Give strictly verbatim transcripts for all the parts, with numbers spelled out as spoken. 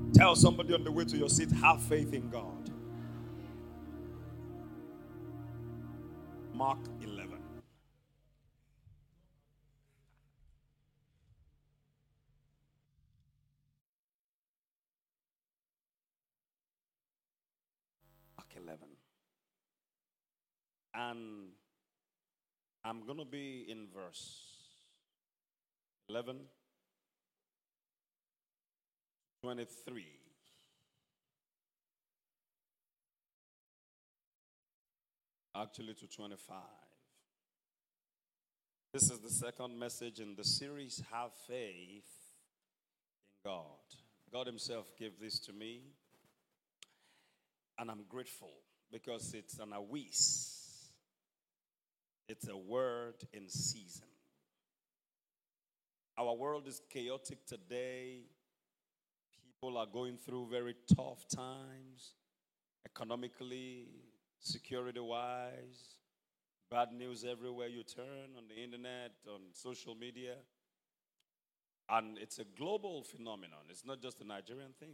Tell somebody on the way to your seat, have faith in God. Mark eleven. Mark eleven. And I'm going to be in verse eleven, twenty-three. Actually, to twenty-five. This is the second message in the series, Have Faith in God. God Himself gave this to me, and I'm grateful because it's an awis. It's a word in season. Our world is chaotic today. People are going through very tough times, economically, security-wise. Bad news everywhere you turn, on the internet, on social media. And it's a global phenomenon. It's not just a Nigerian thing.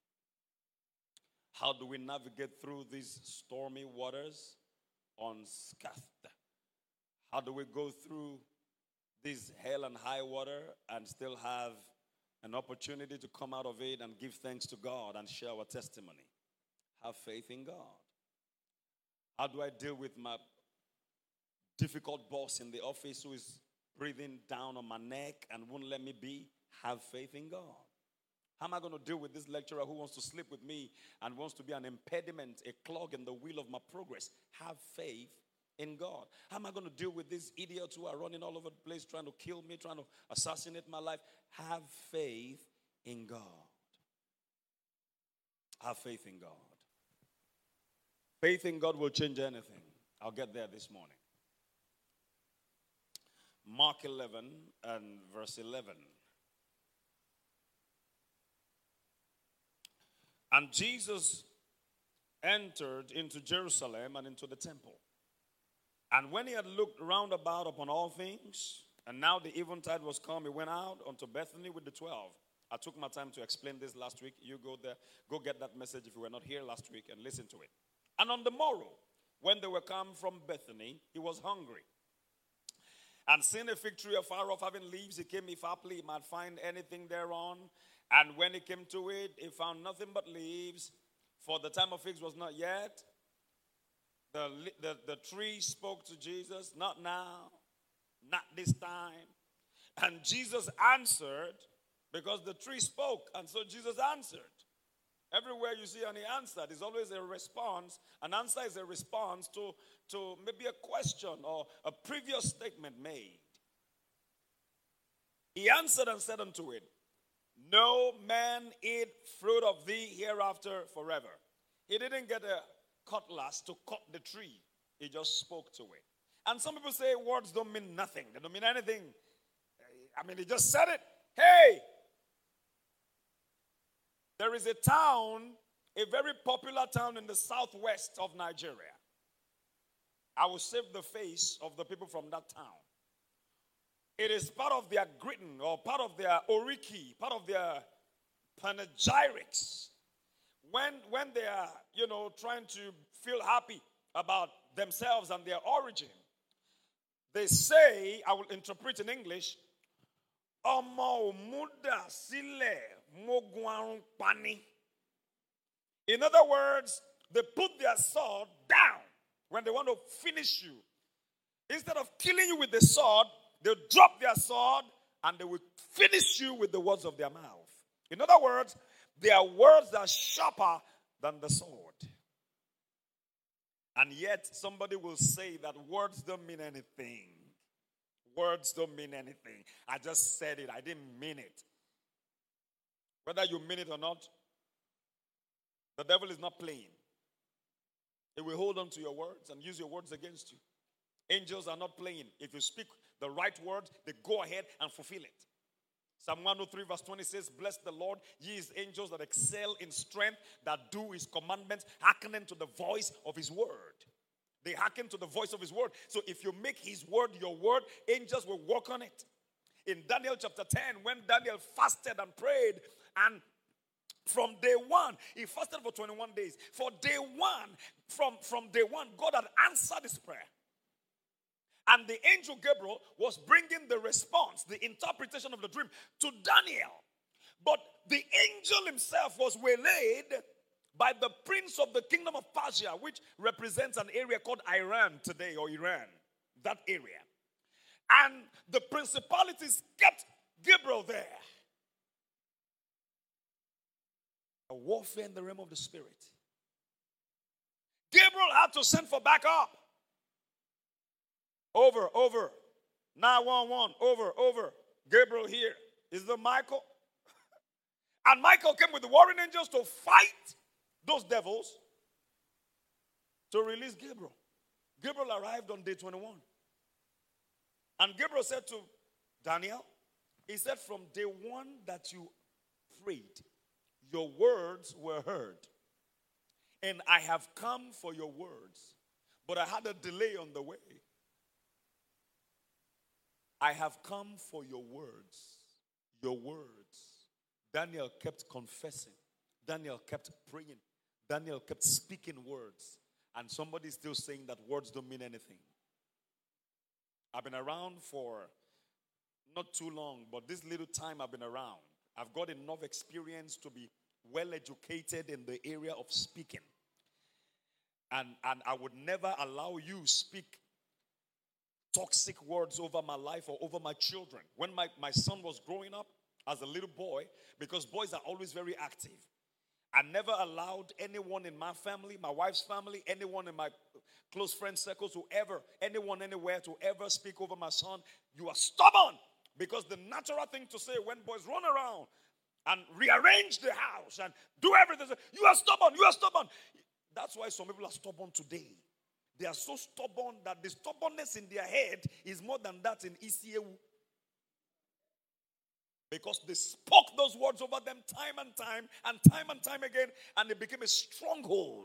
How do we navigate through these stormy waters unscathed? How do we go through this hell and high water and still have an opportunity to come out of it and give thanks to God and share our testimony? Have faith in God. How do I deal with my difficult boss in the office who is breathing down on my neck and won't let me be? Have faith in God. How am I going to deal with this lecturer who wants to sleep with me and wants to be an impediment, a clog in the wheel of my progress? Have faith in God. How am I going to deal with these idiots who are running all over the place trying to kill me, trying to assassinate my life? Have faith in God. Have faith in God. Faith in God will change anything. I'll get there this morning. Mark eleven and verse eleven. And Jesus entered into Jerusalem and into the temple. And when he had looked round about upon all things, and now the eventide was come, he went out unto Bethany with the twelve. I took my time to explain this last week. You go there, go get that message if you were not here last week and listen to it. And on the morrow, when they were come from Bethany, he was hungry. And seeing a fig tree afar off having leaves, he came if haply he might find anything thereon. And when he came to it, he found nothing but leaves, for the time of figs was not yet. The, the, the tree spoke to Jesus, not now, not this time. And Jesus answered, because the tree spoke, and so Jesus answered. Everywhere you see and he answered, is always a response. An answer is a response to, to maybe a question or a previous statement made. He answered and said unto it, no man eat fruit of thee hereafter forever. He didn't get a cutlass to cut the tree. He just spoke to it. And some people say words don't mean nothing. They don't mean anything. I mean, he just said it. Hey! There is a town, a very popular town in the southwest of Nigeria. I will save the face of the people from that town. It is part of their greeting or part of their oriki, part of their panegyrics. When, when they are, you know, trying to feel happy about themselves and their origin, they say, I will interpret in English, Omo muda sile mogwarun pani. In other words, they put their sword down when they want to finish you. Instead of killing you with the sword, they drop their sword and they will finish you with the words of their mouth. In other words, their words are sharper than the sword. And yet, somebody will say that words don't mean anything. Words don't mean anything. I just said it. I didn't mean it. Whether you mean it or not, the devil is not playing. He will hold on to your words and use your words against you. Angels are not playing. If you speak the right word, they go ahead and fulfill it. Psalm one oh three verse twenty says, bless the Lord, ye his angels that excel in strength, that do his commandments, hearkening to the voice of his word. They hearken to the voice of his word. So if you make his word your word, angels will work on it. In Daniel chapter ten, when Daniel fasted and prayed and From day one, he fasted for twenty-one days. For day one, from, from day one, God had answered his prayer. And the angel Gabriel was bringing the response, the interpretation of the dream to Daniel. But the angel himself was waylaid by the prince of the kingdom of Persia, which represents an area called Iran today, or Iran, that area. And the principalities kept Gabriel there. A warfare in the realm of the spirit. Gabriel had to send for backup. Over, over. nine one one, over, over. Gabriel here. Is the Michael? And Michael came with the warring angels to fight those devils to release Gabriel. Gabriel arrived on day twenty-one. And Gabriel said to Daniel, he said, from day one that you prayed, your words were heard. And I have come for your words. But I had a delay on the way. I have come for your words. Your words. Daniel kept confessing. Daniel kept praying. Daniel kept speaking words. And somebody's still saying that words don't mean anything. I've been around for not too long, but this little time I've been around, I've got enough experience to be well educated in the area of speaking. And, and I would never allow you speak toxic words over my life or over my children. When my, my son was growing up as a little boy, because boys are always very active, I never allowed anyone in my family, my wife's family, anyone in my close friend circles, whoever, anyone anywhere to ever speak over my son. You are stubborn. Because the natural thing to say when boys run around and rearrange the house and do everything, you are stubborn, you are stubborn. That's why some people are stubborn today. They are so stubborn that the stubbornness in their head is more than that in E C A U. Because they spoke those words over them time and time and time and time again, and it became a stronghold.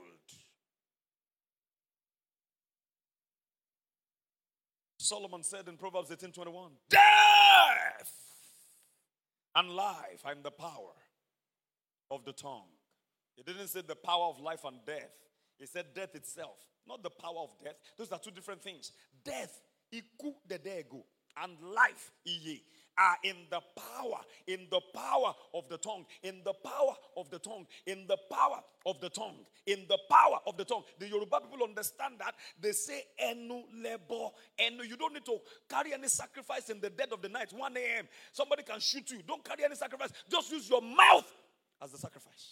Solomon said in Proverbs eighteen twenty-one, death and life are in the power of the tongue. He didn't say the power of life and death. He said death itself, not the power of death. Those are two different things. Death, iku de dego, and life, iye, are in the power, in the power of the tongue, in the power of the tongue, in the power of the tongue, in the power of the tongue. The Yoruba people understand that. They say, enu lebo, enu. You don't need to carry any sacrifice in the dead of the night, one a.m. Somebody can shoot you. Don't carry any sacrifice. Just use your mouth as the sacrifice.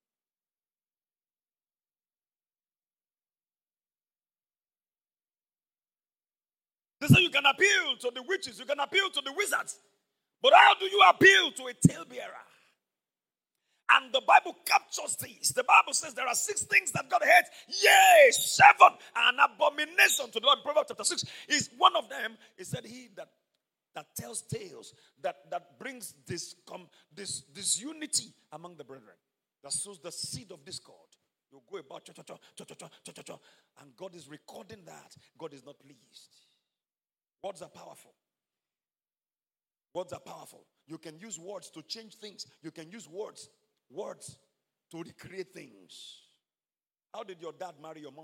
They say you can appeal to the witches, you can appeal to the wizards. But how do you appeal to a talebearer? And the Bible captures these. The Bible says there are six things that God hates. Yea, seven, an abomination to the Lord. Proverbs chapter six is one of them. He said, he that that tells tales, that, that brings this, com, this, this unity among the brethren, that sows the seed of discord. You go about, cha, cha, cha, cha, cha, cha, cha, cha, and God is recording that. God is not pleased. Words are powerful. Words are powerful. You can use words to change things. You can use words, words to recreate things. How did your dad marry your mom?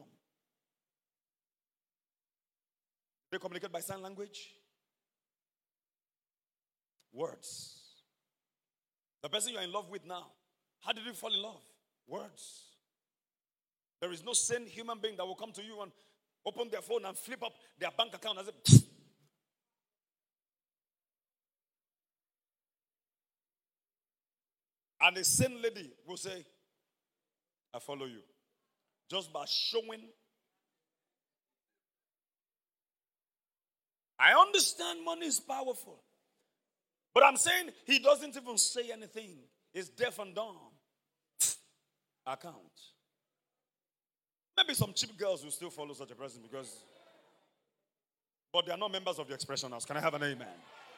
They communicate by sign language. Words. The person you're in love with now, how did you fall in love? Words. There is no sane human being that will come to you and open their phone and flip up their bank account and say, and a sane lady will say, I follow you. Just by showing. I understand money is powerful. But I'm saying he doesn't even say anything. He's deaf and dumb. Account. Maybe some cheap girls will still follow such a person because, but they are not members of the Expression House. Can I have an amen?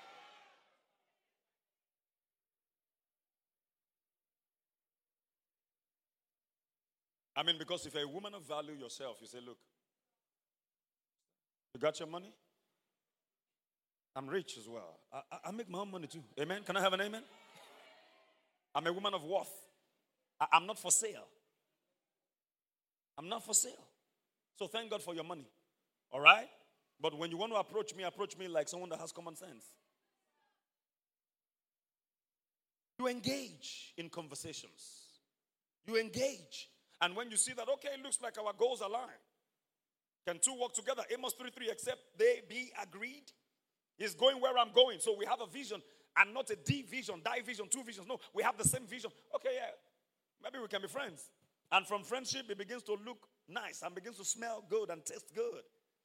I mean, because if you're a woman of value yourself, you say, look, you got your money? I'm rich as well. I, I, I make my own money too. Amen? Can I have an amen? I'm a woman of worth. I, I'm not for sale. I'm not for sale. So thank God for your money. All right? But when you want to approach me, approach me like someone that has common sense. You engage in conversations. You engage. And when you see that, okay, it looks like our goals align. Can two work together? Amos three three, except they be agreed. He's going where I'm going. So we have a vision and not a division, division, two visions. No, we have the same vision. Okay, yeah, maybe we can be friends. And from friendship, it begins to look nice and begins to smell good and taste good.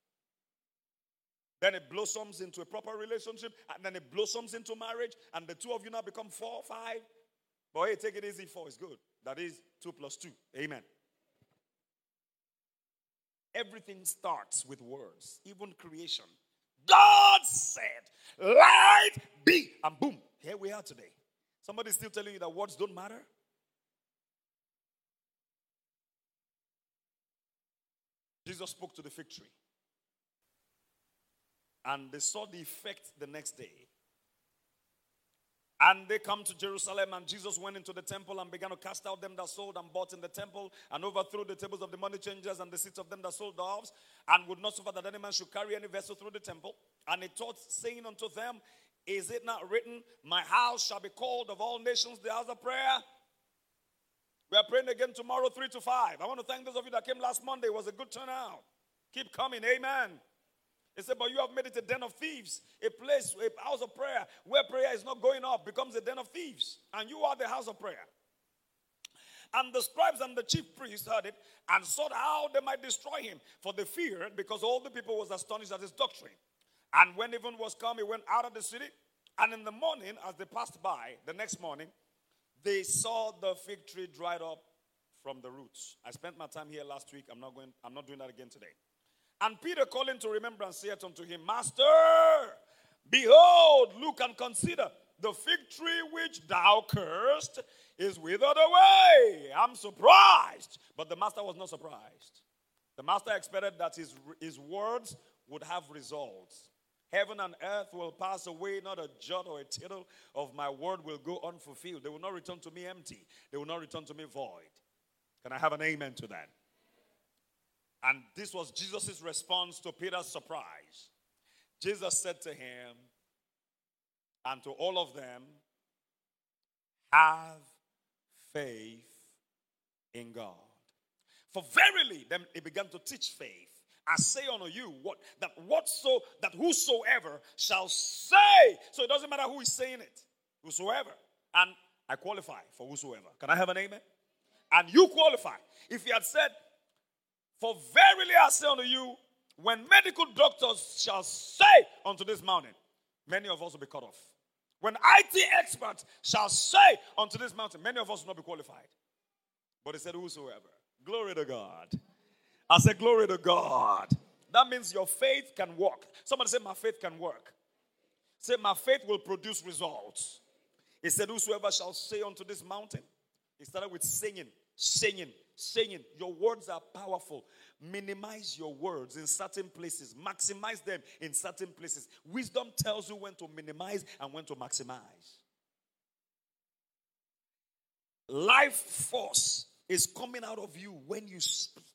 Then it blossoms into a proper relationship, and then it blossoms into marriage, and the two of you now become four, five. But hey, take it easy, four is good. That is two plus two. Amen. Everything starts with words, even creation. God said, light be. And boom, here we are today. Somebody's still telling you that words don't matter? Jesus spoke to the fig tree. And they saw the effect the next day. And they come to Jerusalem, and Jesus went into the temple and began to cast out them that sold and bought in the temple, and overthrew the tables of the money changers and the seats of them that sold doves, and would not suffer that any man should carry any vessel through the temple. And he taught, saying unto them, is it not written, my house shall be called of all nations the house of prayer? We are praying again tomorrow, three to five. I want to thank those of you that came last Monday. It was a good turnout. Keep coming. Amen. He said, but you have made it a den of thieves, a place, a house of prayer, where prayer is not going up, becomes a den of thieves. And you are the house of prayer. And the scribes and the chief priests heard it and sought how they might destroy him. For they feared, because all the people was astonished at his doctrine. And when even was come, he went out of the city. And in the morning, as they passed by, the next morning, they saw the fig tree dried up from the roots. I spent my time here last week. I'm not going, I'm not doing that again today. And Peter, calling to remembrance, saith unto him, Master, behold, look and consider, the fig tree which thou cursed is withered away. I'm surprised. But the master was not surprised. The master expected that his, his words would have results. Heaven and earth will pass away, not a jot or a tittle of my word will go unfulfilled. They will not return to me empty. They will not return to me void. Can I have an amen to that? And this was Jesus' response to Peter's surprise. Jesus said to him and to all of them, have faith in God. For verily, then he began to teach faith. I say unto you what that whatso that whosoever shall say. So it doesn't matter who is saying it. Whosoever. And I qualify for whosoever. Can I have an amen? And you qualify. If he had said, for verily I say unto you, when medical doctors shall say unto this mountain, many of us will be cut off. When I T experts shall say unto this mountain, many of us will not be qualified. But he said, whosoever. Glory to God. I said, glory to God. That means your faith can work. Somebody say, my faith can work. Say, my faith will produce results. He said, whosoever shall say unto this mountain. He started with singing, singing. Saying your words are powerful. Minimize your words in certain places. Maximize them in certain places. Wisdom tells you when to minimize and when to maximize. Life force is coming out of you when you speak.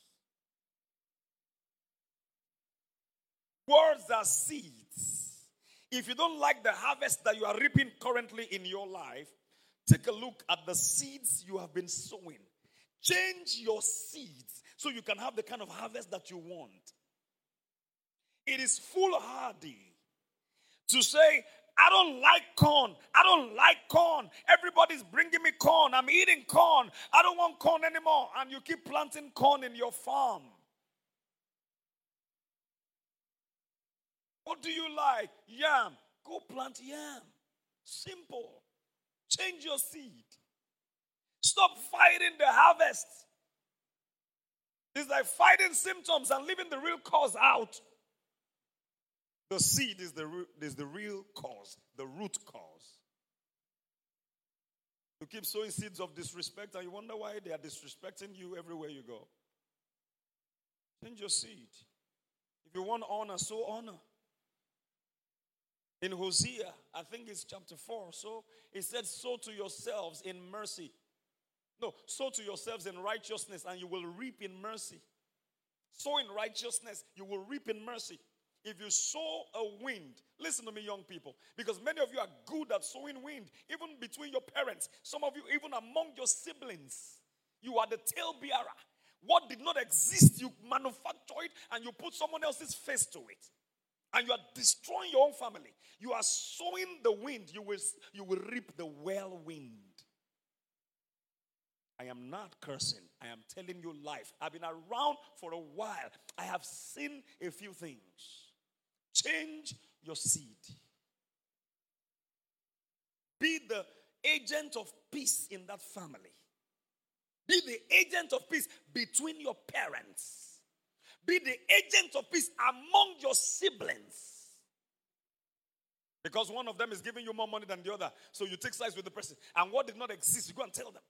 Words are seeds. If you don't like the harvest that you are reaping currently in your life, take a look at the seeds you have been sowing. Change your seeds so you can have the kind of harvest that you want. It is foolhardy to say, I don't like corn. I don't like corn. Everybody's bringing me corn. I'm eating corn. I don't want corn anymore. And you keep planting corn in your farm. What do you like? Yam. Go plant yam. Simple. Change your seed. Stop fighting the harvest. It's like fighting symptoms and leaving the real cause out. The seed is the, is the real cause, the root cause. You keep sowing seeds of disrespect and you wonder why they are disrespecting you everywhere you go. Change your seed. If you want honor, sow honor. In Hosea, I think it's chapter four, so it said, sow to yourselves in mercy. No, sow to yourselves in righteousness and you will reap in mercy. Sow in righteousness, you will reap in mercy. If you sow a wind, listen to me, young people, because many of you are good at sowing wind, even between your parents. Some of you, even among your siblings, you are the tail bearer. What did not exist, you manufacture it and you put someone else's face to it. And you are destroying your own family. You are sowing the wind, you will, you will reap the whirlwind. I am not cursing. I am telling you life. I've been around for a while. I have seen a few things. Change your seed. Be the agent of peace in that family. Be the agent of peace between your parents. Be the agent of peace among your siblings. Because one of them is giving you more money than the other. So you take sides with the person. And what did not exist, you go and tell them.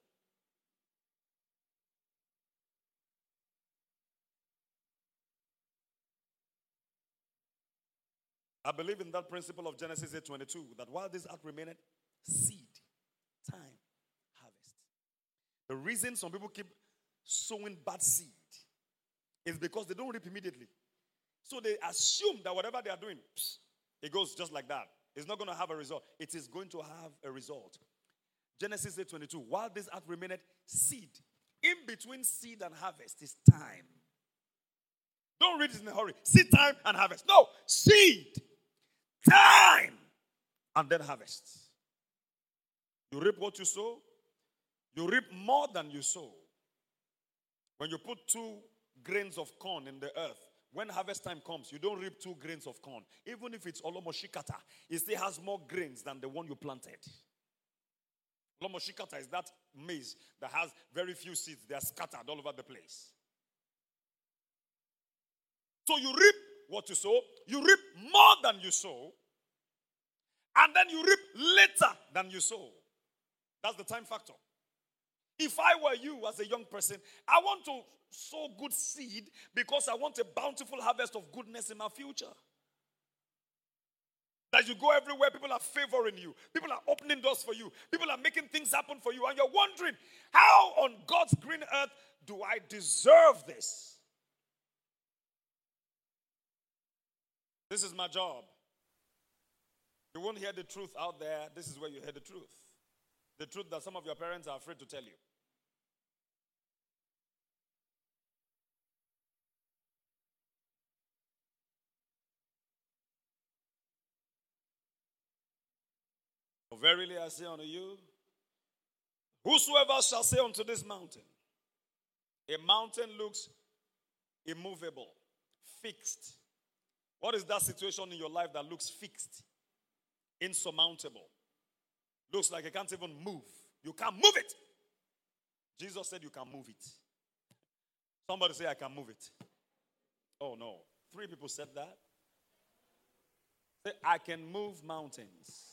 I believe in that principle of Genesis eight twenty-two, that while this earth remaineth, seed, time, harvest. The reason some people keep sowing bad seed is because they don't reap immediately. So they assume that whatever they are doing, psh, it goes just like that. It's not going to have a result. It is going to have a result. Genesis eight twenty-two, while this earth remaineth, seed. In between seed and harvest is time. Don't read it in a hurry. Seed time and harvest. No, seed, time, and then harvest. You reap what you sow. You reap more than you sow. When you put two grains of corn in the earth, when harvest time comes, you don't reap two grains of corn. Even if it's olomoshikata, it still has more grains than the one you planted. Olomoshikata is that maize that has very few seeds. They are scattered all over the place. So you reap what you sow. You reap more than you sow. And then you reap later than you sow. That's the time factor. If I were you as a young person, I want to sow good seed because I want a bountiful harvest of goodness in my future. That you go everywhere, people are favoring you. People are opening doors for you. People are making things happen for you. And you're wondering, how on God's green earth do I deserve this? This is my job. You won't hear the truth out there. This is where you hear the truth. The truth that some of your parents are afraid to tell you. For verily I say unto you, whosoever shall say unto this mountain, a mountain looks immovable, fixed. What is that situation in your life that looks fixed, insurmountable? Looks like you can't even move. You can't move it. Jesus said you can move it. Somebody say, I can move it. Oh no. Three people said that. Say, I can move mountains.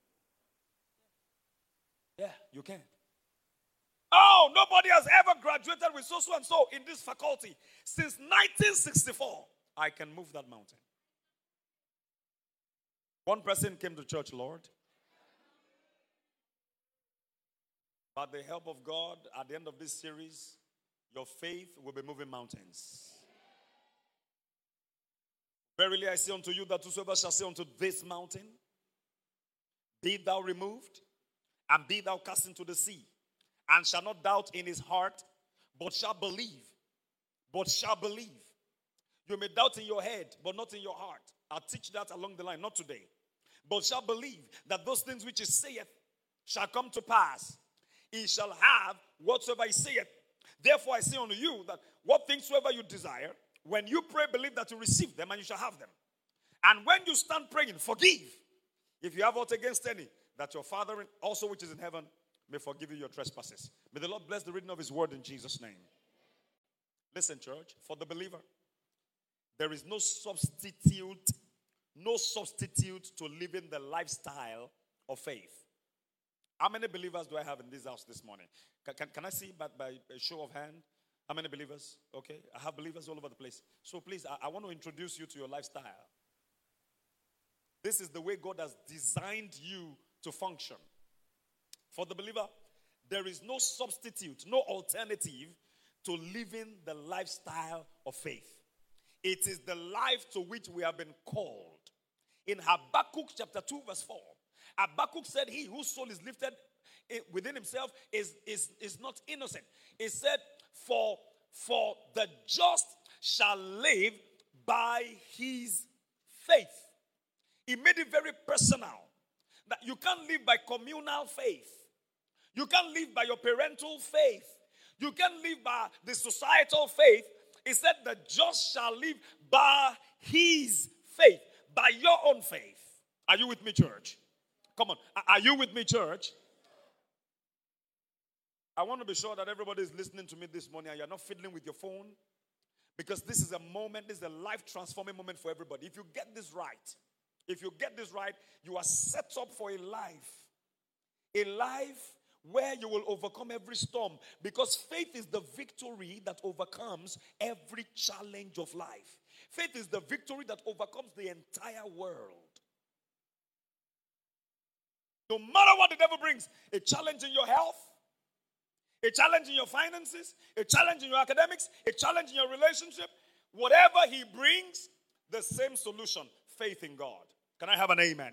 Yeah, you can. Oh, nobody has ever graduated with so, so and so in this faculty. Since nineteen sixty-four, I can move that mountain. One person came to church, Lord. By the help of God, at the end of this series, your faith will be moving mountains. Verily I say unto you that whosoever shall say unto this mountain, be thou removed, and be thou cast into the sea, and shall not doubt in his heart, but shall believe. But shall believe. You may doubt in your head, but not in your heart. I'll teach that along the line, not today. But shall believe that those things which he saith shall come to pass. He shall have whatsoever he saith. Therefore I say unto you that what things soever you desire, when you pray, believe that you receive them and you shall have them. And when you stand praying, forgive, if you have aught against any, that your Father also which is in heaven may forgive you your trespasses. May the Lord bless the reading of his word in Jesus' name. Listen, church, for the believer, there is no substitute, no substitute to living the lifestyle of faith. How many believers do I have in this house this morning? Can, can, can I see by, by a show of hand? How many believers? Okay, I have believers all over the place. So please, I, I want to introduce you to your lifestyle. This is the way God has designed you to function. For the believer, There is no substitute, no alternative to living the lifestyle of faith. It is the life to which we have been called. In Habakkuk chapter two verse four, Habakkuk said, he whose soul is lifted within himself is, is, is not innocent. He said, for, for the just shall live by his faith. He made it very personal. That you can't live by communal faith. You can't live by your parental faith. You can't live by the societal faith. He said, the just shall live by his faith. By your own faith. Are you with me, church? Come on. Are you with me, church? I want to be sure that everybody is listening to me this morning and you're not fiddling with your phone. Because this is a moment, this is a life-transforming moment for everybody. If you get this right, if you get this right, you are set up for a life. A life where you will overcome every storm. Because faith is the victory that overcomes every challenge of life. Faith is the victory that overcomes the entire world. No matter what the devil brings, a challenge in your health, a challenge in your finances, a challenge in your academics, a challenge in your relationship, whatever he brings, the same solution, faith in God. Can I have an amen?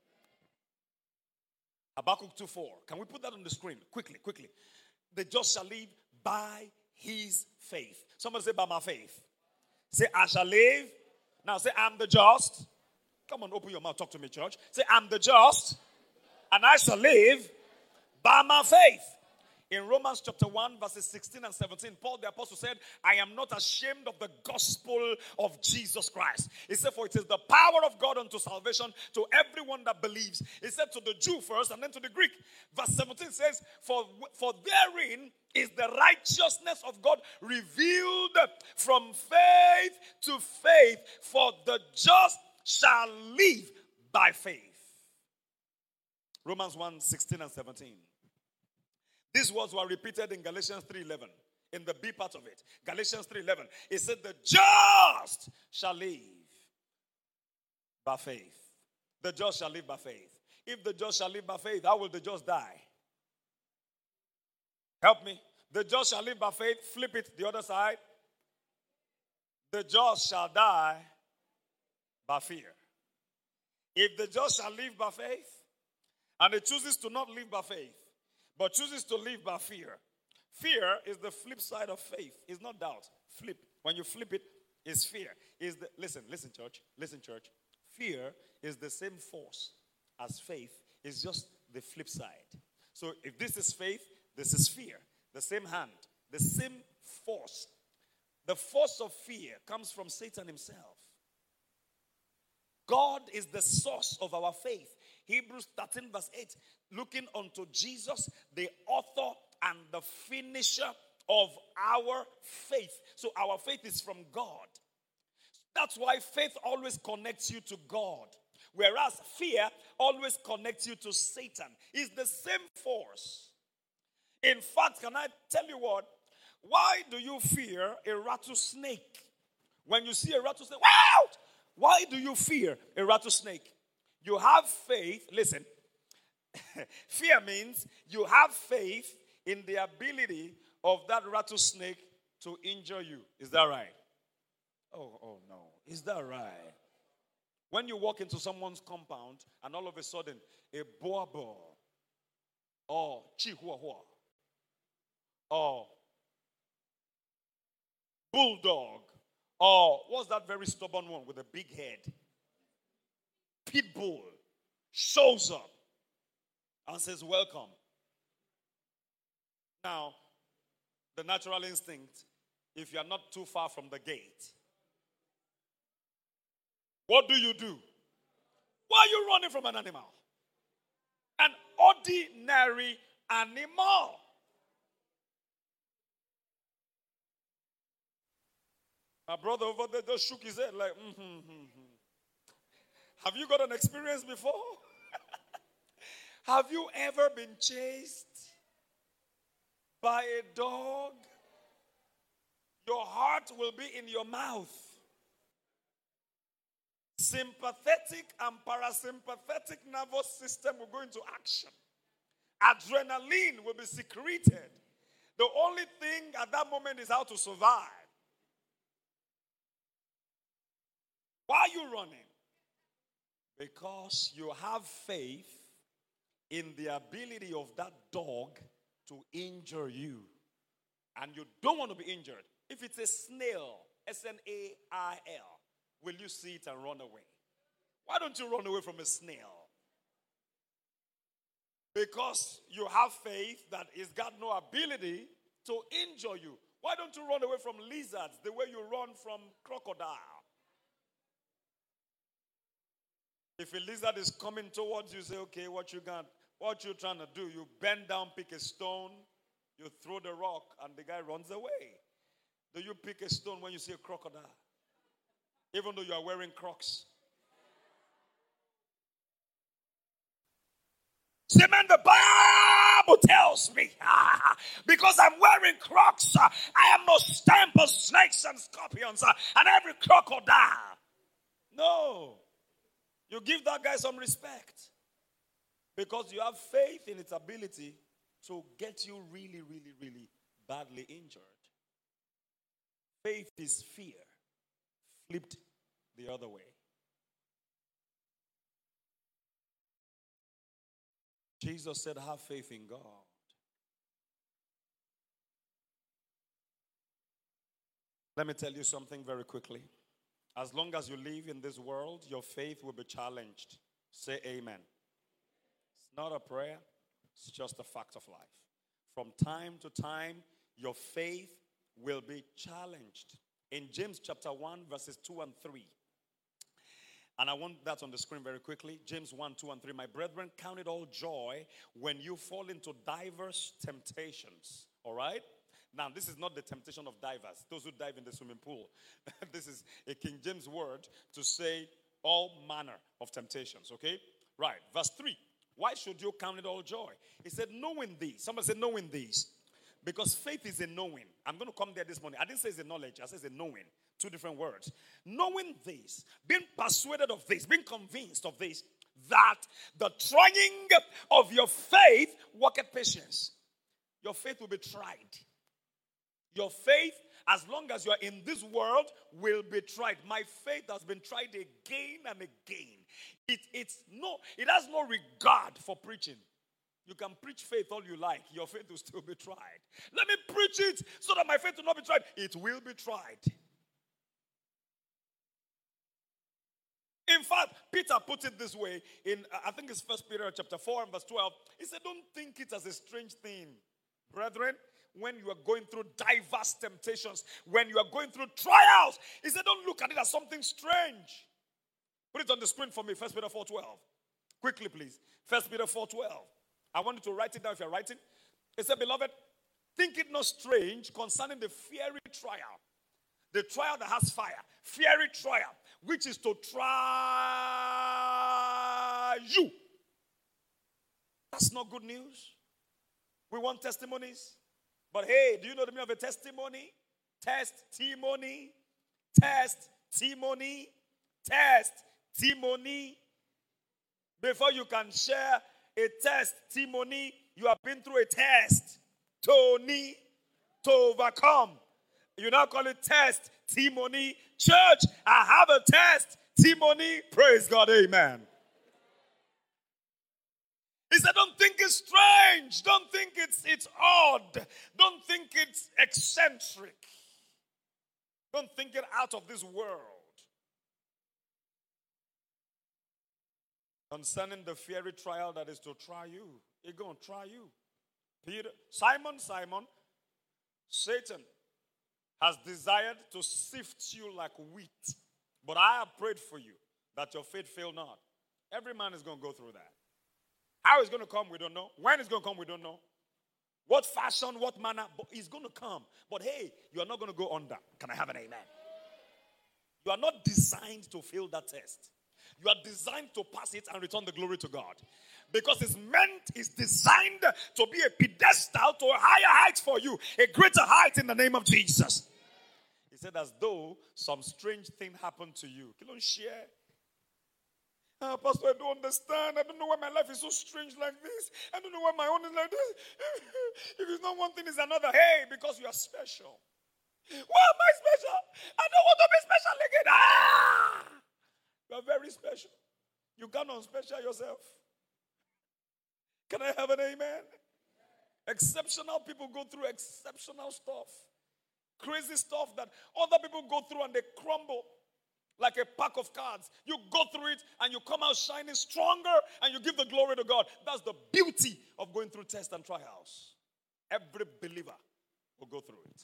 Habakkuk two four. Can we put that on the screen? Quickly, quickly. The just shall live by his faith. Somebody say, by my faith. Say, I shall live. Now say, I'm the just. Come on, open your mouth. Talk to me, church. Say, I'm the just. And I shall live by my faith. In Romans chapter one, verses sixteen and seventeen, Paul the apostle said, I am not ashamed of the gospel of Jesus Christ. He said, for it is the power of God unto salvation to everyone that believes. He said to the Jew first and then to the Greek. Verse seventeen says, for, for therein is the righteousness of God revealed from faith to faith, for the just shall live by faith. Romans one, sixteen and seventeen. These words were repeated in Galatians three eleven. In the B part of it. Galatians three eleven. It said, the just shall live by faith. The just shall live by faith. If the just shall live by faith, how will the just die? Help me. The just shall live by faith. Flip it the other side. The just shall die by fear. If the just shall live by faith, and it chooses to not live by faith, but chooses to live by fear. Fear is the flip side of faith. It's not doubt. Flip. When you flip it, it's fear. Is the listen, listen, church. Listen, church. Fear is the same force as faith. It's just the flip side. So if this is faith, this is fear. The same hand. The same force. The force of fear comes from Satan himself. God is the source of our faith. Hebrews thirteen verse eight, looking unto Jesus, the author and the finisher of our faith. So our faith is from God. That's why faith always connects you to God. Whereas fear always connects you to Satan. It's the same force. In fact, can I tell you what? Why do you fear a rattlesnake? When you see a rattlesnake, wow! Why do you fear a rattlesnake? You have faith. Listen, fear means you have faith in the ability of that rattlesnake to injure you. Is that right? Oh, oh no. Is that right? When you walk into someone's compound and all of a sudden a boabo or chihuahua or bulldog or what's that very stubborn one with a big head? Pit bull shows up and says, welcome. Now, the natural instinct, if you are not too far from the gate, what do you do? Why are you running from an animal? An ordinary animal. My brother over there just shook his head like, mm-hmm, mm-hmm. Have you got an experience before? Have you ever been chased by a dog? Your heart will be in your mouth. Sympathetic and parasympathetic nervous system will go into action. Adrenaline will be secreted. The only thing at that moment is how to survive. Why are you running? Because you have faith in the ability of that dog to injure you. And you don't want to be injured. If it's a snail, S N A I L, will you see it and run away? Why don't you run away from a snail? Because you have faith that it's got no ability to injure you. Why don't you run away from lizards the way you run from crocodile? If a lizard is coming towards you, say, okay, what you got? What you trying to do? You bend down, pick a stone, you throw the rock, and the guy runs away. Do you pick a stone when you see a crocodile? Even though you are wearing Crocs. Say, man, the Bible tells me, ah, because I'm wearing Crocs, uh, I am no stamp of snakes and scorpions uh, and every crocodile. No. You give that guy some respect because you have faith in its ability to get you really, really, really badly injured. Faith is fear flipped the other way. Jesus said, have faith in God. Let me tell you something very quickly. As long as you live in this world, your faith will be challenged. Say amen. It's not a prayer. It's just a fact of life. From time to time, your faith will be challenged. In James chapter one, verses two and three. And I want that on the screen very quickly. James one, two, and three. My brethren, count it all joy when you fall into diverse temptations. All right? Now, this is not the temptation of divers, those who dive in the swimming pool. This is a King James word to say all manner of temptations. Okay? Right. Verse three. Why should you count it all joy? He said, knowing these. Somebody said, knowing these. Because faith is a knowing. I'm going to come there this morning. I didn't say it's a knowledge. I said it's a knowing. Two different words. Knowing this, being persuaded of this, being convinced of this, that the trying of your faith worketh patience. Your faith will be tried. Your faith, as long as you are in this world, will be tried. My faith has been tried again and again. It, it's no, it has no regard for preaching. You can preach faith all you like. Your faith will still be tried. Let me preach it so that my faith will not be tried. It will be tried. In fact, Peter put it this way in, I think it's First Peter chapter four and verse twelve. He said, don't think it as a strange thing, brethren, when you are going through diverse temptations, when you are going through trials. He said, don't look at it as something strange. Put it on the screen for me, First Peter four twelve. Quickly, please. First Peter four twelve. I want you to write it down if you're writing. It said, beloved, think it not strange concerning the fiery trial. The trial that has fire. Fiery trial. Which is to try you. That's not good news. We want testimonies. But hey, do you know the meaning of a testimony? Testimony. Testimony. Testimony. Before you can share a testimony, you have been through a test. Tony, to overcome. You now call it testimony. Church, I have a testimony. Praise God, amen. He said, don't think it's strange. Don't think it's, it's odd. Don't think it's eccentric. Don't think it out of this world. Concerning the fiery trial that is to try you. It's going to try you. Peter, Simon, Simon, Satan has desired to sift you like wheat. But I have prayed for you that your faith fail not. Every man is going to go through that. How it's going to come, we don't know. When it's going to come, we don't know. What fashion, what manner, but it's going to come. But hey, you are not going to go under. Can I have an amen? You are not designed to fail that test. You are designed to pass it and return the glory to God. Because it's meant, it's designed to be a pedestal to a higher height for you. A greater height in the name of Jesus. He said as though some strange thing happened to you. You don't share. Ah, Pastor, I don't understand. I don't know why my life is so strange like this. I don't know why my own is like this. If it's not one thing, it's another. Hey, because you are special. Why am I special? I don't want to be special again. Ah! You are very special. You cannot special yourself. Can I have an amen? Exceptional people go through exceptional stuff. Crazy stuff that other people go through and they crumble like a pack of cards. You go through it and you come out shining stronger and you give the glory to God. That's the beauty of going through tests and trials. Every believer will go through it.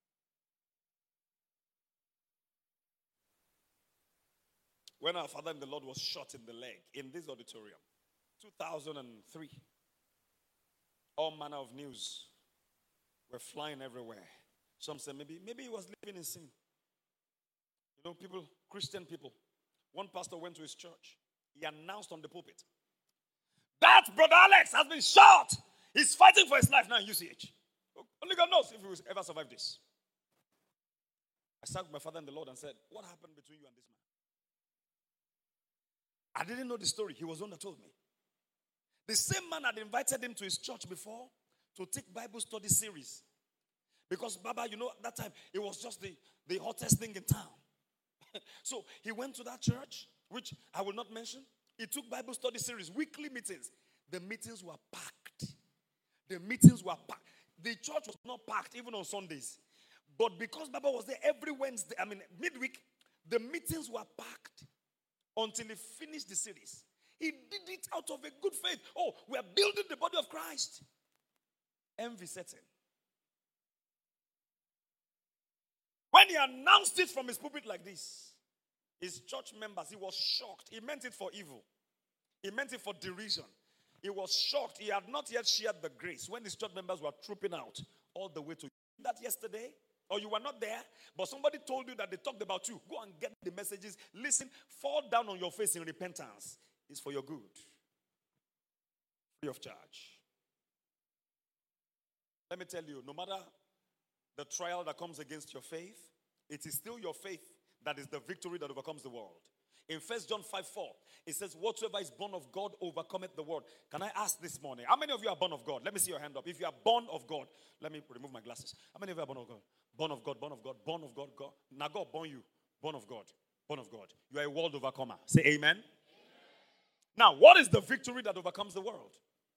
When our father in the Lord was shot in the leg in this auditorium, two thousand three, all manner of news were flying everywhere. Some said maybe, maybe he was living in sin. You know, people, Christian people. One pastor went to his church. He announced on the pulpit, that brother Alex has been shot. He's fighting for his life now in U C H. Only God knows if he will ever survive this. I sat with my father in the Lord and said, what happened between you and this man? I didn't know the story. He was the one that told me. The same man had invited him to his church before to take Bible study series. Because, Baba, you know, at that time, it was just the, the hottest thing in town. So he went to that church, which I will not mention. He took Bible study series, weekly meetings. The meetings were packed. The meetings were packed. The church was not packed even on Sundays. But because Baba was there every Wednesday, I mean, midweek, the meetings were packed until he finished the series. He did it out of a good faith. Oh, we are building the body of Christ. Envy set in. When he announced it from his pulpit like this, his church members, he was shocked. He meant it for evil. He meant it for derision. He was shocked. He had not yet shared the grace when his church members were trooping out all the way to that yesterday. Or you were not there, but somebody told you that they talked about you. Go and get the messages. Listen, fall down on your face in repentance. It's for your good. Free of charge. Let me tell you, no matter the trial that comes against your faith, it is still your faith that is the victory that overcomes the world. In First John five four, it says, whatsoever is born of God overcometh the world. Can I ask this morning, how many of you are born of God? Let me see your hand up. If you are born of God, let me remove my glasses. How many of you are born of God? Born of God, born of God, born of God, God. Now God born you. Born of God, born of God. You are a world overcomer. Say amen. Amen. Now, what is the victory that overcomes the world?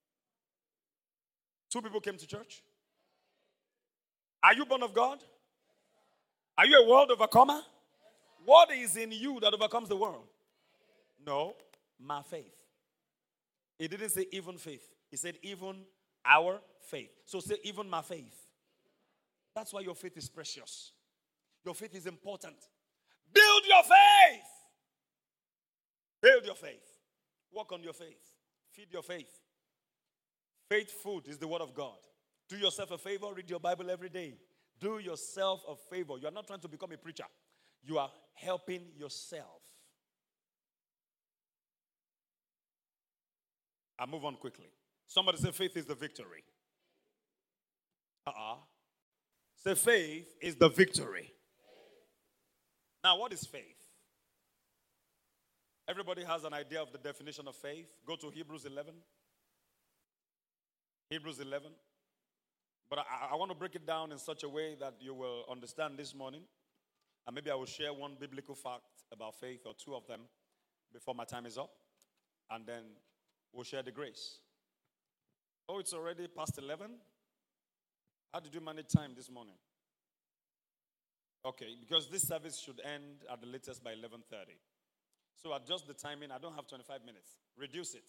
Two people came to church. Are you born of God? Are you a world overcomer? What is in you that overcomes the world? No, my faith. It didn't say even faith. It said even our faith. So say even my faith. That's why your faith is precious. Your faith is important. Build your faith. Build your faith. Work on your faith. Feed your faith. Faith food is the word of God. Do yourself a favor. Read your Bible every day. Do yourself a favor. You are not trying to become a preacher. You are helping yourself. I move on quickly. Somebody say faith is the victory. Uh-uh. Say faith is the victory. Now, what is faith? Everybody has an idea of the definition of faith. Go to Hebrews eleven. Hebrews eleven. But I, I want to break it down in such a way that you will understand this morning. And maybe I will share one biblical fact about faith or two of them before my time is up. And then we'll share the grace. Oh, it's already past eleven? How did you manage time this morning? Okay, because this service should end at the latest by eleven thirty. So adjust the timing. I don't have twenty-five minutes. Reduce it.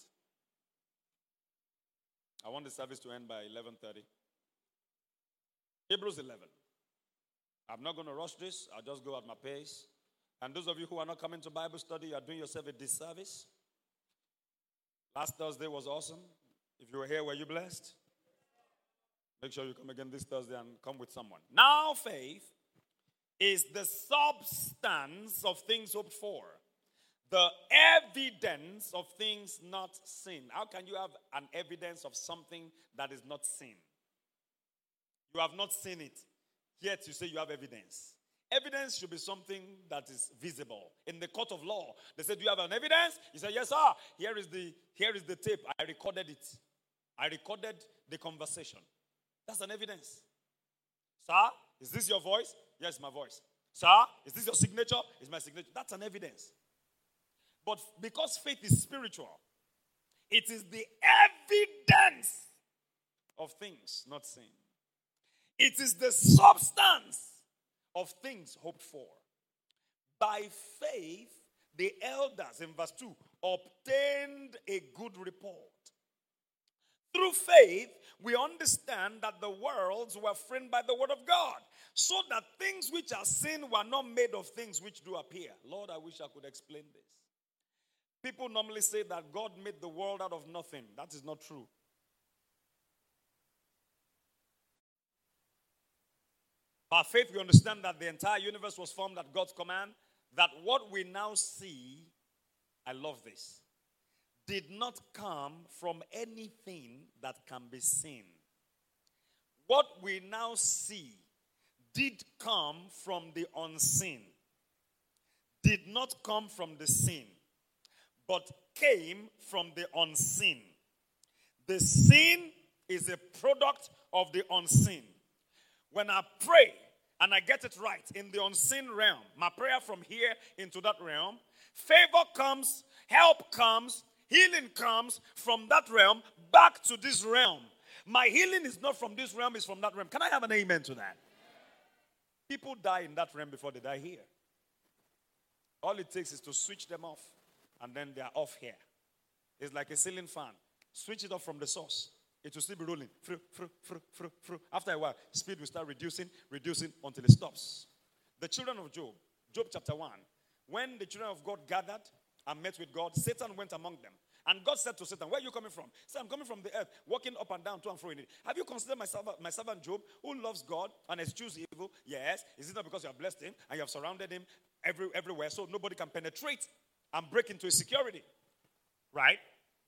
I want the service to end by eleven thirty. Hebrews eleven. I'm not going to rush this. I'll just go at my pace. And those of you who are not coming to Bible study, you are doing yourself a disservice. Last Thursday was awesome. If you were here, were you blessed? Make sure you come again this Thursday and come with someone. Now faith is the substance of things hoped for, the evidence of things not seen. How can you have an evidence of something that is not seen? You have not seen it, yet you say you have evidence. Evidence should be something that is visible. In the court of law, they said, do you have an evidence? He said, yes, sir. Here is the, here is the tape. I recorded it. I recorded the conversation. That's an evidence. Sir, is this your voice? Yes, my voice. Sir, is this your signature? It's my signature. That's an evidence. But because faith is spiritual, it is the evidence of things not seen. It is the substance of things hoped for. By faith, the elders, in verse two, obtained a good report. Through faith, we understand that the worlds were framed by the word of God, so that things which are seen were not made of things which do appear. Lord, I wish I could explain this. People normally say that God made the world out of nothing. That is not true. By faith, we understand that the entire universe was formed at God's command, that what we now see, I love this, did not come from anything that can be seen. What we now see did come from the unseen, did not come from the seen, but came from the unseen. The seen is a product of the unseen. When I pray and I get it right in the unseen realm, my prayer from here into that realm, favor comes, help comes, healing comes from that realm back to this realm. My healing is not from this realm, it's from that realm. Can I have an amen to that? People die in that realm before they die here. All it takes is to switch them off, and then they are off here. It's like a ceiling fan. Switch it off from the source. It will still be rolling. Fru, fru, fru, fru, fru. After a while, speed will start reducing, reducing until it stops. The children of Job, Job chapter one, when the children of God gathered and met with God, Satan went among them. And God said to Satan, where are you coming from? He said, I'm coming from the earth, walking up and down, to and fro in it. Have you considered my servant, my servant Job, who loves God and eschews evil? Yes. Is it not because you have blessed him and you have surrounded him every, everywhere so nobody can penetrate and break into his security? Right?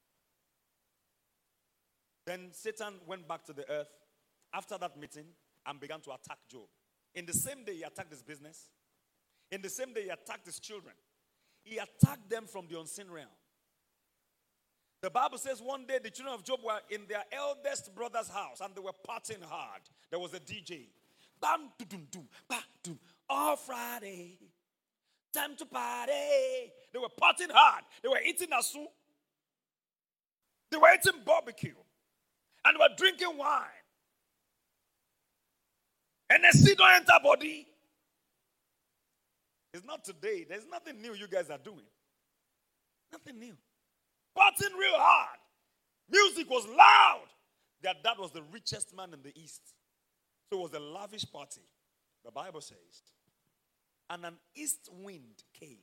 Then Satan went back to the earth after that meeting and began to attack Job. In the same day, he attacked his business. In the same day, he attacked his children. He attacked them from the unseen realm. The Bible says one day the children of Job were in their eldest brother's house and they were partying hard. There was a D J. Bam, dum, dum, ba, dum. All Friday, time to party. They were partying hard. They were eating asu. They were eating barbecue. And they were drinking wine. And they still don't enter body. It's not today. There's nothing new you guys are doing. Nothing new. Partying real hard. Music was loud. Their dad was the richest man in the East. So it was a lavish party. The Bible says. And an east wind came.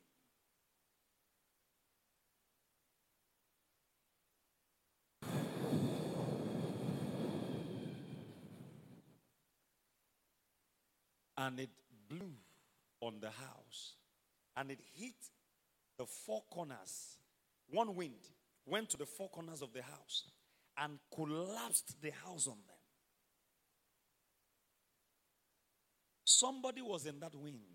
And it blew on the house. And it hit the four corners. One wind went to the four corners of the house and collapsed the house on them. Somebody was in that wind.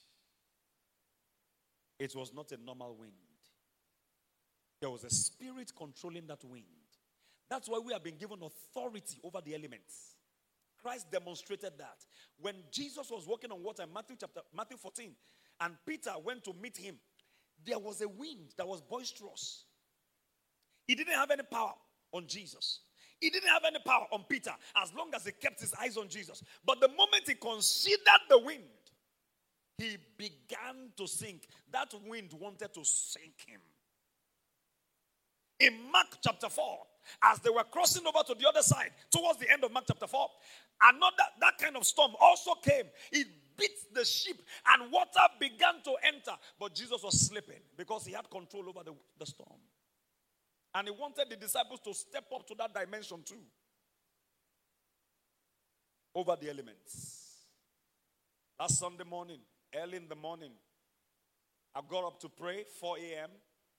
It was not a normal wind. There was a spirit controlling that wind. That's why we have been given authority over the elements. Christ demonstrated that. When Jesus was walking on water in Matthew chapter Matthew fourteen, and Peter went to meet him, there was a wind that was boisterous. He didn't have any power on Jesus. He didn't have any power on Peter as long as he kept his eyes on Jesus. But the moment he considered the wind, he began to sink. That wind wanted to sink him. In Mark chapter four, as they were crossing over to the other side, towards the end of Mark chapter four, another that kind of storm also came. It beat the ship and water began to enter. But Jesus was sleeping because he had control over the, the storm. And he wanted the disciples to step up to that dimension too. Over the elements. That Sunday morning, early in the morning, I got up to pray, four a.m.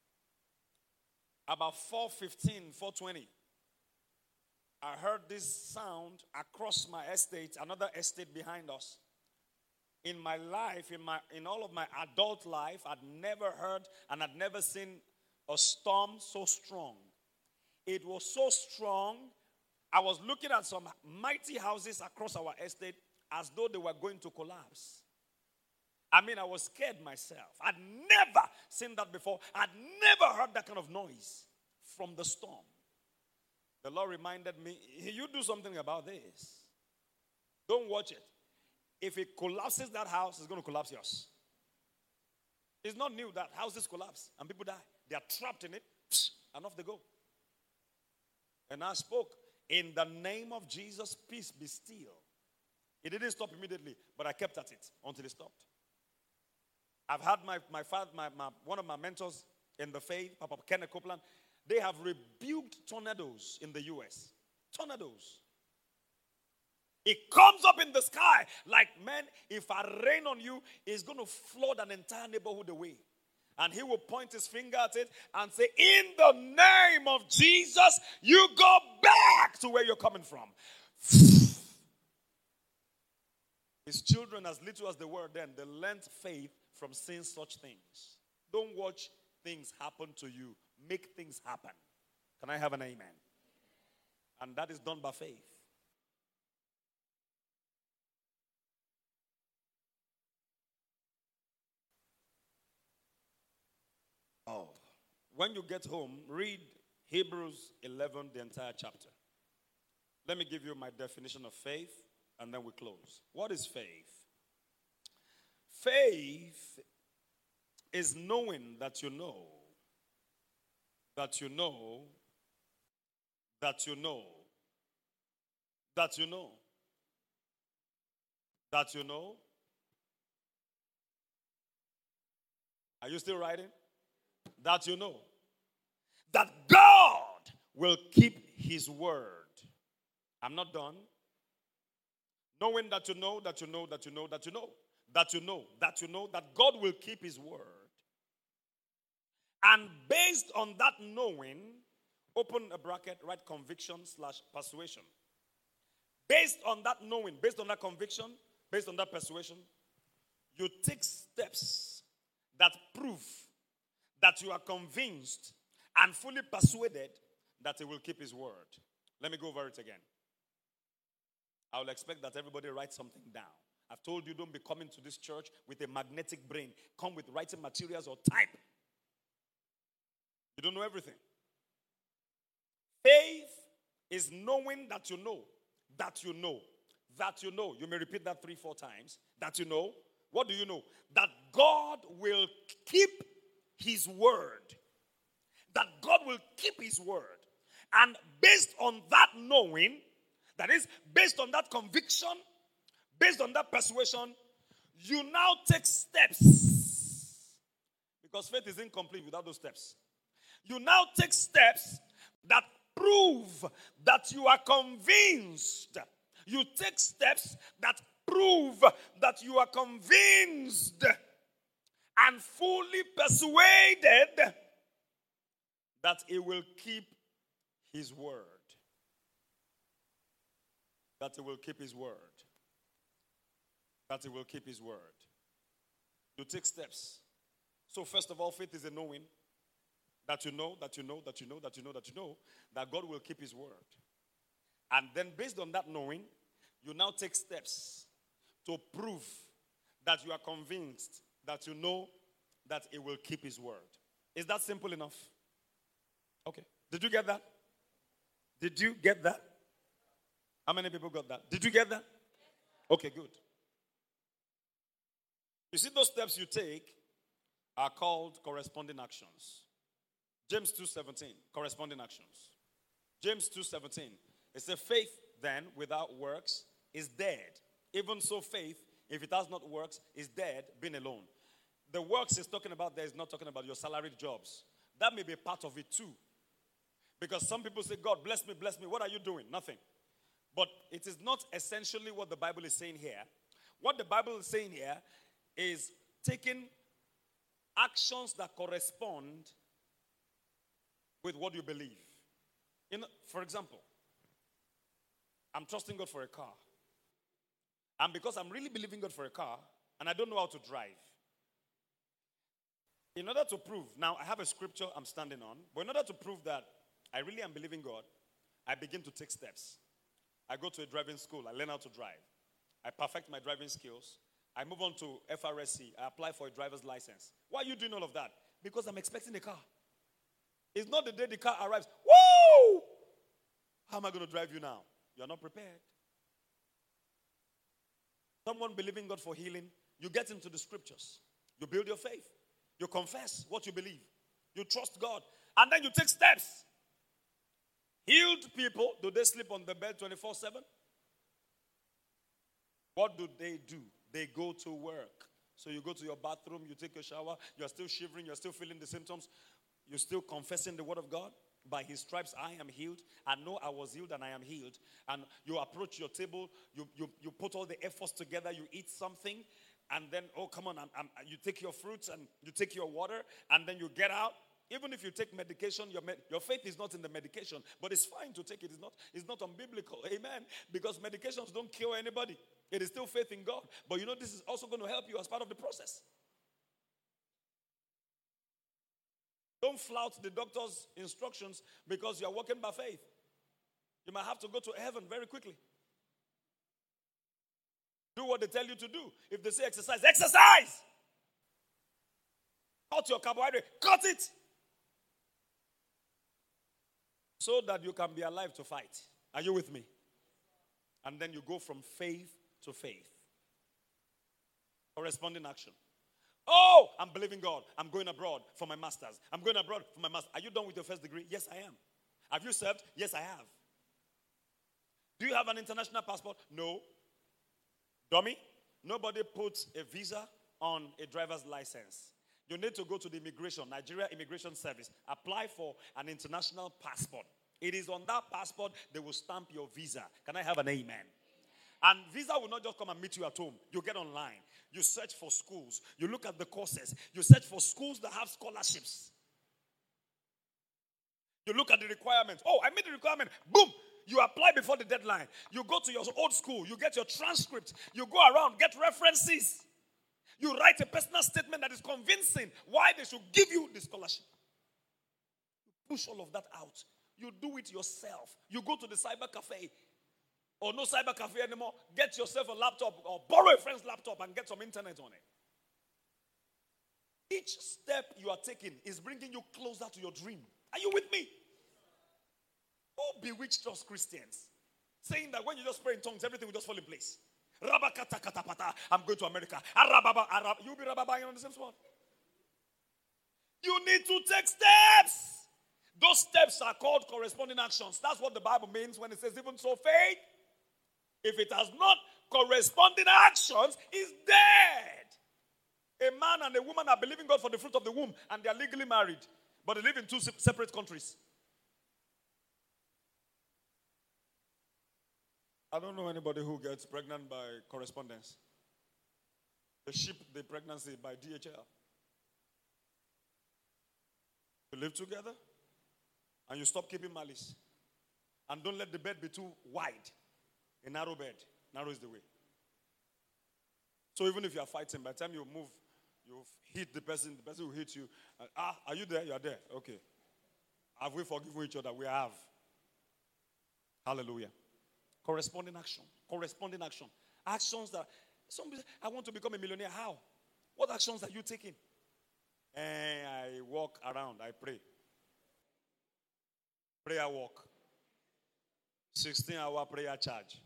About four fifteen, four twenty, I heard this sound across my estate, another estate behind us. in my life, in my in all of my adult life, I'd never heard and I'd never seen a storm so strong. It was so strong, I was looking at some mighty houses across our estate as though they were going to collapse. I mean, I was scared myself. I'd never seen that before. I'd never heard that kind of noise from the storm. The Lord reminded me, you do something about this. Don't watch it. If it collapses that house, it's going to collapse yours. It's not new that houses collapse and people die. They are trapped in it, and off they go. And I spoke, in the name of Jesus, peace be still. It didn't stop immediately, but I kept at it until it stopped. I've had my, my, father, my, my one of my mentors in the faith, Papa Kenneth Copeland, they have rebuked tornadoes in the U S. Tornadoes. It comes up in the sky like, man, if I rain on you, it's going to flood an entire neighborhood away. And he will point his finger at it and say, in the name of Jesus, you go back to where you're coming from. His children, as little as they were then, they learned faith from seeing such things. Don't watch things happen to you. Make things happen. Can I have an amen? And that is done by faith. Oh. When you get home, read Hebrews eleven, the entire chapter. Let me give you my definition of faith, and then we close. What is faith? Faith is knowing that you know, that you know, that you know, that you know, that you know. Are you still writing? That you know. That God will keep his word. I'm not done. Knowing that you know, that you know, that you know, that you know, that you know, that you know, that God will keep his word. And based on that knowing, open a bracket, write conviction slash persuasion. Based on that knowing, based on that conviction, based on that persuasion, you take steps that prove that you are convinced and fully persuaded that he will keep his word. Let me go over it again. I will expect that everybody writes something down. I've told you, don't be coming to this church with a magnetic brain. Come with writing materials or type. You don't know everything. Faith is knowing that you know, that you know, that you know. You may repeat that three, four times. That you know. What do you know? That God will keep his word. That God will keep his word. And based on that knowing, that is, based on that conviction, based on that persuasion, you now take steps. Because faith is incomplete without those steps. You now take steps that prove that you are convinced. You take steps that prove that you are convinced and fully persuaded that he will keep his word. That he will keep his word. That he will keep his word. You take steps. So first of all, faith is a knowing. That you know, that you know, that you know, that you know, that you know, that God will keep his word. And then based on that knowing, you now take steps to prove that you are convinced that you know that he will keep his word. Is that simple enough? Okay. Did you get that? Did you get that? How many people got that? Did you get that? Okay, good. You see, those steps you take are called corresponding actions. James two seventeen, corresponding actions. James two seventeen, it says, faith then without works is dead. Even so, faith, if it has not works, is dead, being alone. The works is talking about there is not talking about your salaried jobs. That may be part of it too. Because some people say, God, bless me, bless me. What are you doing? Nothing. But it is not essentially what the Bible is saying here. What the Bible is saying here is taking actions that correspond with what you believe. You know, for example, I'm trusting God for a car. And because I'm really believing God for a car, and I don't know how to drive. In order to prove, now I have a scripture I'm standing on, but in order to prove that I really am believing God, I begin to take steps. I go to a driving school, I learn how to drive. I perfect my driving skills. I move on to F R S C, I apply for a driver's license. Why are you doing all of that? Because I'm expecting a car. It's not the day the car arrives. Woo! How am I going to drive you now? You're not prepared. Someone believing God for healing, you get into the scriptures. You build your faith. You confess what you believe. You trust God. And then you take steps. Healed people, do they sleep on the bed twenty-four seven? What do they do? They go to work. So you go to your bathroom, you take a shower, you're still shivering, you're still feeling the symptoms. You're still confessing the word of God. By his stripes, I am healed. I know I was healed and I am healed. And you approach your table, you, you, you put all the efforts together, you eat something, and then, oh, come on, I'm, I'm, you take your fruits and you take your water, and then you get out. Even if you take medication, your, med- your faith is not in the medication, but it's fine to take it. It's not, it's not unbiblical. Amen. Because medications don't cure anybody. It is still faith in God. But you know, this is also going to help you as part of the process. Don't flout the doctor's instructions because you are walking by faith. You might have to go to heaven very quickly. Do what they tell you to do. If they say exercise, exercise! Cut your carbohydrate. Cut it! So that you can be alive to fight. Are you with me? And then you go from faith to faith. Corresponding action. Oh, I'm believing God. I'm going abroad for my master's. I'm going abroad for my master's. Are you done with your first degree? Yes, I am. Have you served? Yes, I have. Do you have an international passport? No. Dummy? Nobody puts a visa on a driver's license. You need to go to the immigration, Nigeria Immigration Service. Apply for an international passport. It is on that passport they will stamp your visa. Can I have an amen? And visa will not just come and meet you at home. You get online. You search for schools. You look at the courses. You search for schools that have scholarships. You look at the requirements. Oh, I made the requirement. Boom. You apply before the deadline. You go to your old school. You get your transcript. You go around, get references. You write a personal statement that is convincing why they should give you the scholarship. You push all of that out. You do it yourself. You go to the cyber cafe. Or no cyber cafe anymore. Get yourself a laptop or borrow a friend's laptop and get some internet on it. Each step you are taking is bringing you closer to your dream. Are you with me? Who bewitched us Christians? Saying that when you just pray in tongues, everything will just fall in place. I'm going to America. You'll be rababaing on the same spot. You need to take steps. Those steps are called corresponding actions. That's what the Bible means when it says, even so faith, if it has not corresponding actions, is dead. A man and a woman are believing God for the fruit of the womb, and they are legally married, but they live in two separate countries. I don't know anybody who gets pregnant by correspondence. They ship the pregnancy by D H L. You live together, and you stop keeping malice. And don't let the bed be too wide. A narrow bed. Narrow is the way. So even if you are fighting, by the time you move, you hit the person, the person will hit you. And, ah, are you there? You are there. Okay. Have we forgiven each other? We have. Hallelujah. Corresponding action. Corresponding action. Actions that, somebody, I want to become a millionaire. How? What actions are you taking? And I walk around. I pray. Prayer walk. sixteen hour prayer charge.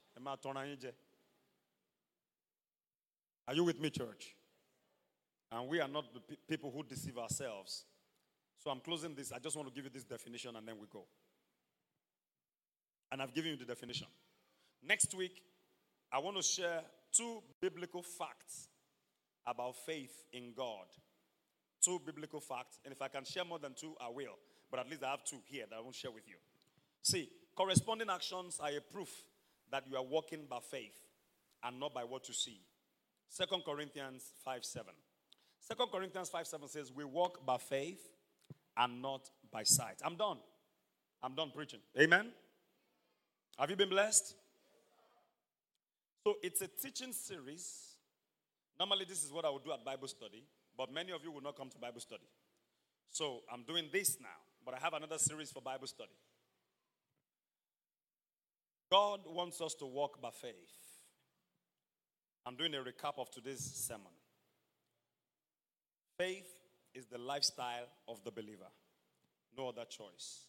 Are you with me, church? And we are not the pe- people who deceive ourselves. So I'm closing this. I just want to give you this definition and then we go. And I've given you the definition. Next week, I want to share two biblical facts about faith in God. Two biblical facts. And if I can share more than two, I will. But at least I have two here that I won't share with you. See, corresponding actions are a proof that you are walking by faith and not by what you see. Second Corinthians five seven. Second Corinthians five seven says, we walk by faith and not by sight. I'm done. I'm done preaching. Amen? Have you been blessed? So it's a teaching series. Normally, this is what I would do at Bible study, but many of you will not come to Bible study. So I'm doing this now, but I have another series for Bible study. God wants us to walk by faith. I'm doing a recap of today's sermon. Faith is the lifestyle of the believer. No other choice.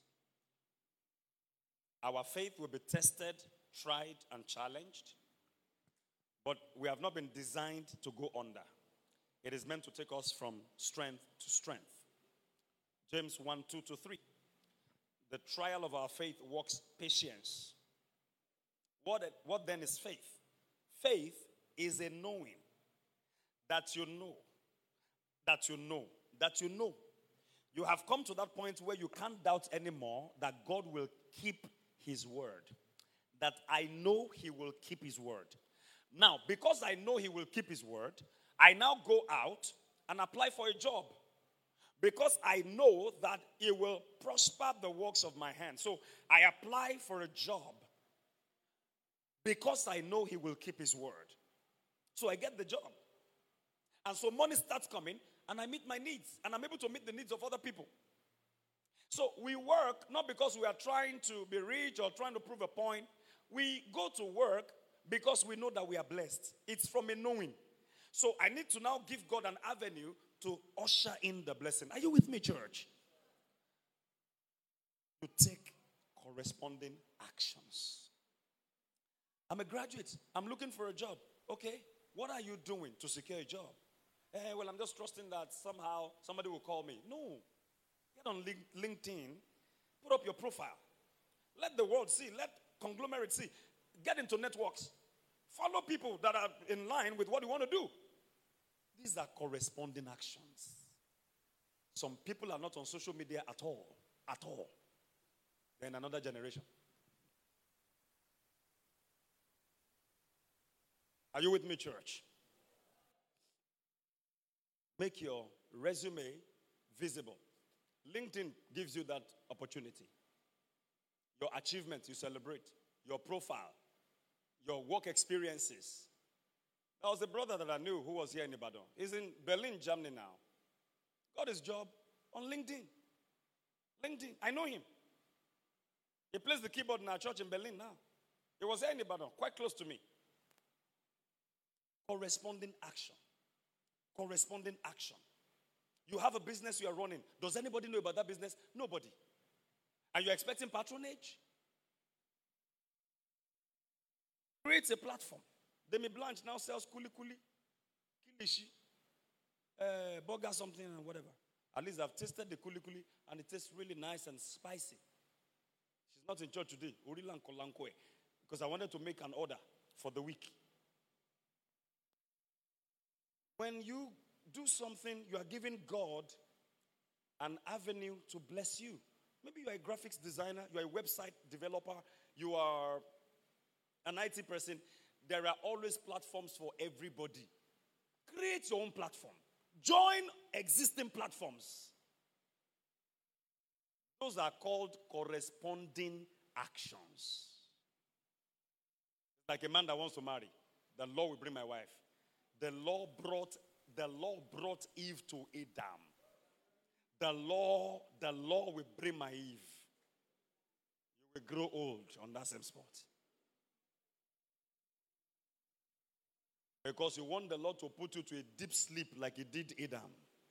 Our faith will be tested, tried, and challenged. But we have not been designed to go under. It is meant to take us from strength to strength. James one, two to three. The trial of our faith works patience. What, what then is faith? Faith is a knowing. That you know. That you know. That you know. You have come to that point where you can't doubt anymore that God will keep his word. That I know he will keep his word. Now, because I know he will keep his word, I now go out and apply for a job. Because I know that he will prosper the works of my hands. So I apply for a job. Because I know he will keep his word. So I get the job. And so money starts coming and I meet my needs. And I'm able to meet the needs of other people. So we work not because we are trying to be rich or trying to prove a point. We go to work because we know that we are blessed. It's from a knowing. So I need to now give God an avenue to usher in the blessing. Are you with me, church? To take corresponding actions. I'm a graduate. I'm looking for a job. Okay, what are you doing to secure a job? Eh, well, I'm just trusting that somehow somebody will call me. No. Get on LinkedIn. Put up your profile. Let the world see. Let conglomerate see. Get into networks. Follow people that are in line with what you want to do. These are corresponding actions. Some people are not on social media at all. At all. They're in another generation. Are you with me, church? Make your resume visible. LinkedIn gives you that opportunity. Your achievements, you celebrate. Your profile. Your work experiences. There was a brother that I knew who was here in Ibadan. He's in Berlin, Germany now. Got his job on LinkedIn. LinkedIn. I know him. He plays the keyboard in our church in Berlin now. He was here in Ibadan, quite close to me. Corresponding action. Corresponding action. You have a business you are running. Does anybody know about that business? Nobody. And you're expecting patronage? Creates a platform. Demi Blanche now sells kuli kuli, kilishi, uh, burger something and whatever. At least I've tasted the kuli kuli and it tastes really nice and spicy. She's not in church today, because I wanted to make an order for the week. When you do something, you are giving God an avenue to bless you. Maybe you are a graphics designer, you are a website developer, you are an I T person. There are always platforms for everybody. Create your own platform. Join existing platforms. Those are called corresponding actions. Like a man that wants to marry. The law will bring my wife. The law brought, the law brought Eve to Adam. The law, the law will bring my Eve. You will grow old on that same spot. Because you want the Lord to put you to a deep sleep like he did Adam.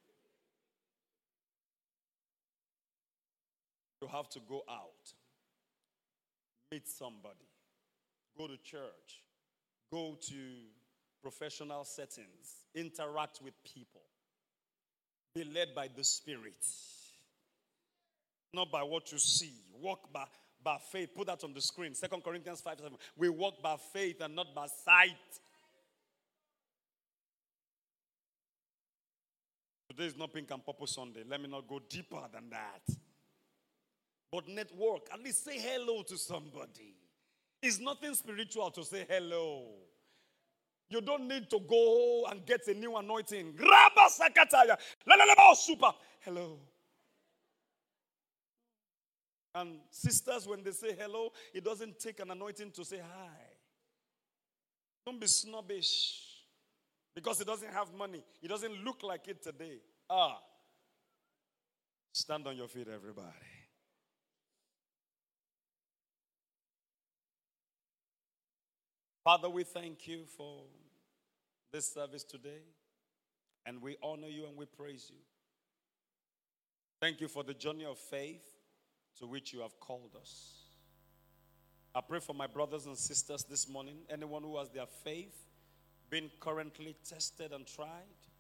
You have to go out. Meet somebody. Go to church. Go to professional settings. Interact with people. Be led by the Spirit. Not by what you see. Walk by, by faith. Put that on the screen. Second Corinthians five seven. We walk by faith and not by sight. Today is not Pink and Purple Sunday. Let me not go deeper than that. But network. At least say hello to somebody. It's nothing spiritual to say hello. You don't need to go and get a new anointing. Graba sakataya. La la la super. Hello. And sisters, when they say hello, it doesn't take an anointing to say hi. Don't be snobbish. because he doesn't have money. He doesn't look like it today. Ah. Stand on your feet, everybody. Father, we thank you for this service today. And we honor you and we praise you. Thank you for the journey of faith to which you have called us. I pray for my brothers and sisters this morning, anyone who has their faith been currently tested and tried,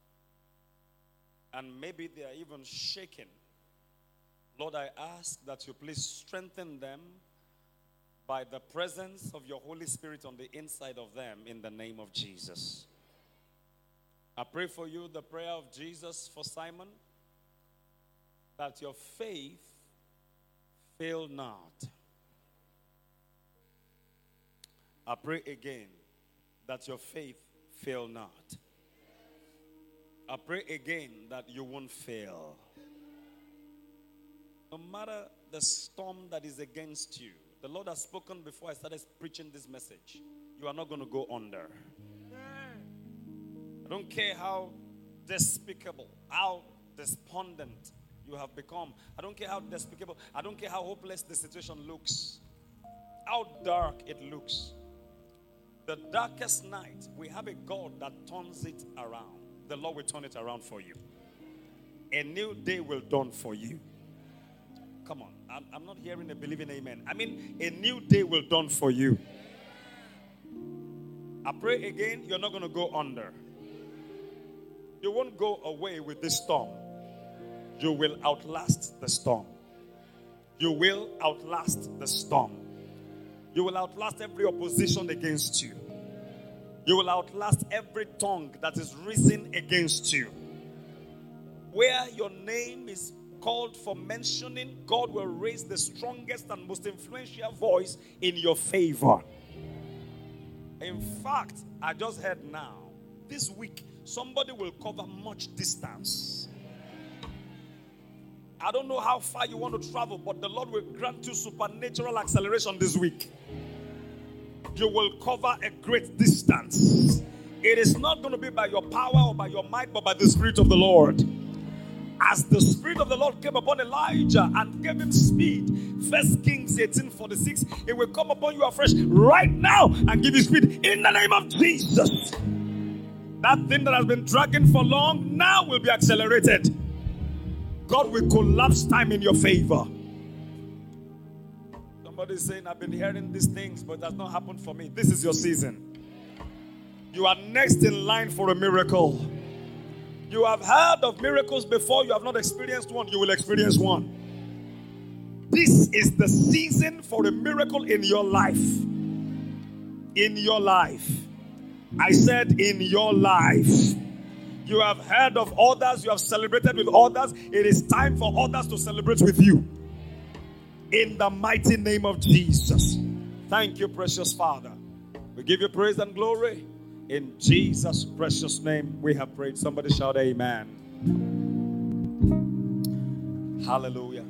and maybe they are even shaken. Lord, I ask that you please strengthen them by the presence of your Holy Spirit on the inside of them in the name of Jesus. I pray for you, the prayer of Jesus for Simon, that your faith fail not. I pray again that your faith fail not. I pray again that you won't fail. No matter the storm that is against you, the Lord has spoken before I started preaching this message. You are not going to go under. I don't care how despicable, how despondent you have become. I don't care how despicable, I don't care how hopeless the situation looks, how dark it looks. The darkest night, we have a God that turns it around. The Lord will turn it around for you. A new day will dawn for you. Come on, I'm, I'm not hearing a believing amen. I mean, a new day will dawn for you. I pray again, you're not going to go under. You won't go away with this storm. You will outlast the storm. You will outlast the storm. You will outlast every opposition against you. You will outlast every tongue that is risen against you. Where your name is called for mentioning, God will raise the strongest and most influential voice in your favor. In fact, I just heard now, this week, somebody will cover much distance. I don't know how far you want to travel, but the Lord will grant you supernatural acceleration this week. You will cover a great distance. It is not going to be by your power or by your might, but by the Spirit of the Lord. As the Spirit of the Lord came upon Elijah and gave him speed, First Kings eighteen forty-six, it will come upon you afresh right now and give you speed in the name of Jesus. That thing that has been dragging for long now will be accelerated. God will collapse time in your favor. Somebody is saying, I've been hearing these things, but it has not happened for me. This is your season. You are next in line for a miracle. You have heard of miracles before. You have not experienced one. You will experience one. This is the season for a miracle in your life. In your life. I said in your life. You have heard of others. You have celebrated with others. It is time for others to celebrate with you. In the mighty name of Jesus. Thank you, precious Father. We give you praise and glory. In Jesus' precious name we have prayed. Somebody shout amen. Hallelujah.